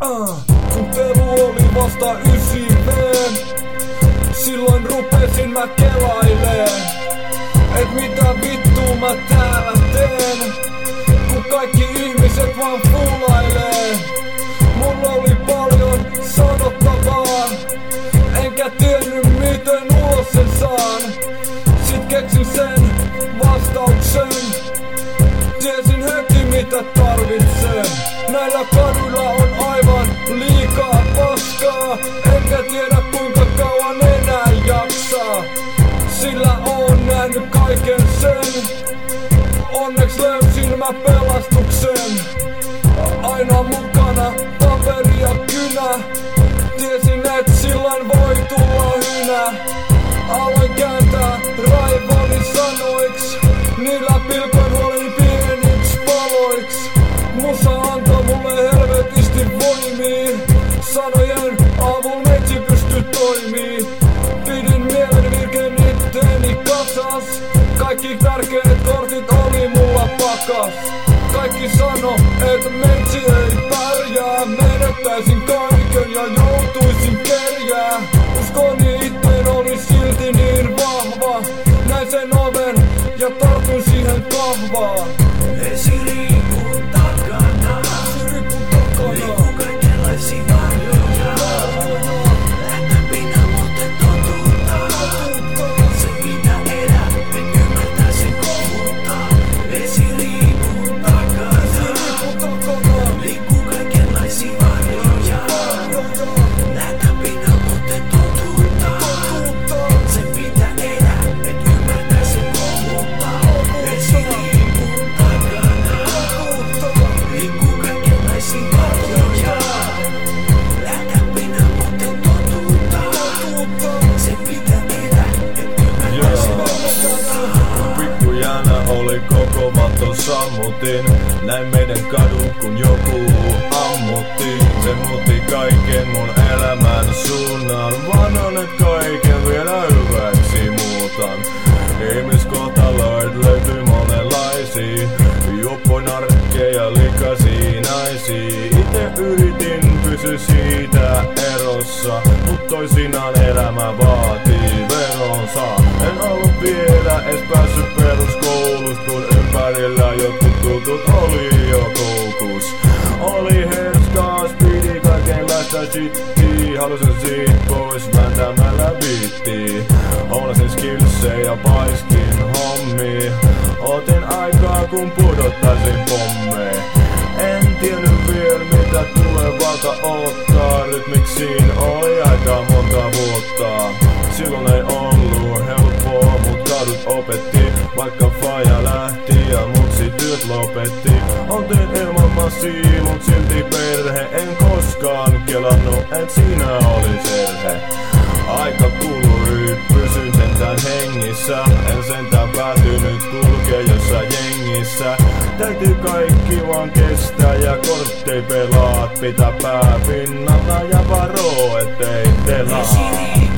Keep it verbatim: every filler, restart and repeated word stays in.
uh, kun telu oli vasta ysi veen, silloin rupesin mä kelaileen, et mitä vittua mä täällä teen, kun kaikki ihmiset vaan fuulailee. Mulla oli paljon sanottavaa, enkä tiennyt miten ulos sen saan. Sit keksin sen vastauksen, tiesin heti mitä tarvitsen. Näillä kaduilla on aivan liikaa paskaa, enkä tiedä kuinka kauan enää jaksaa, sillä oon nähnyt kaiken sen. Onneks löysin mä pelastuksen, aina mukana paperi ja kynä. Tiesin et silloin voi tulla hynä. Aloin kääntää raivoni sanoiksi, niillä pilkoin huoleni pieniks paloiks. Musa antoi mulle helvetisti voimia, sanojen avulla meitsi pysty toimii. Pidin mielen virkeen itteeni kasas, kaikki tärkeät kortit oli mulla pakas. Kaikki sano, et meitsi ei pärjää, menettäisin kaiken ja joutuisin kerjää. Uskoni itteen oli silti niin vahva, näin sen oven ja tartun siihen kahvaan. Esiripun takana, liikkuu kaikenlaisia varjoja. Lähtöpinä muuten totuutta, se mitä elää, en ymmärtää sen kohuttaa. Esiripun takana, liikkuu kaikenlaisia varjoja. Lähtöpinä muuten totuutta, se mitä elää, en ymmärtää sen kohuttaa. Esiripun takana, liikkuu kaikenlaisia varjoja. Lähtöpinä muuten totuutta, se mitä elää, en ymmärtää sen kohuttaa. Pikkujana oli koko maton sammutin, näin meidän kadun kun joku ammutti. Se muutti kaiken mun elämän suunnan, vannon et kaiken vielä hyväksi muutan. Ihmiskohtaloit löytyy monenlaisia, juoppoin arkkeja likaisia naisia. Ite yritin pysyä siitä erossa, mut toisinaan elämä vaatii veronsa. En ollut vielä edes päässyt peruskoulusta, kun ympärillä jotkut tutut oli jo koukus. Oli herskaas, pidi kaikenlaista shittiä, halusin siitä pois vääntämällä biittiä. Oulasin skillsejä, paiskin hommia, otin aikaa kun pudottaisin pommeja. En tiennyt vielä mitä tulevalta ottaa, rytmiksiin oli aika monta vuotta. Silloin ei ollut helppoa, mut kadut opetti, vaikka faija lähti ja mutsi työt lopetti. Oltiin ilman massia, mut silti perhe, en koskaan kelannut, et siinä olis erhe. Aika kului, pysyn sentään hengissä, en sentään päätynyt kulkee jossain jengissä. Täytyy kaikki vaan kestää ja korttei pelaat, pitää pää pinnalla ja varoo ettei telaa.